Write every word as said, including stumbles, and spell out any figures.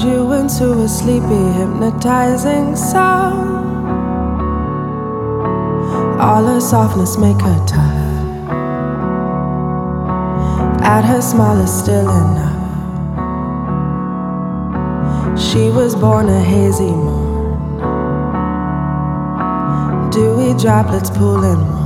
you into a sleepy, hypnotizing song. All her softness make her tough. At her smallest still enough. She was born a hazy morn. Dewy droplets pooling warm.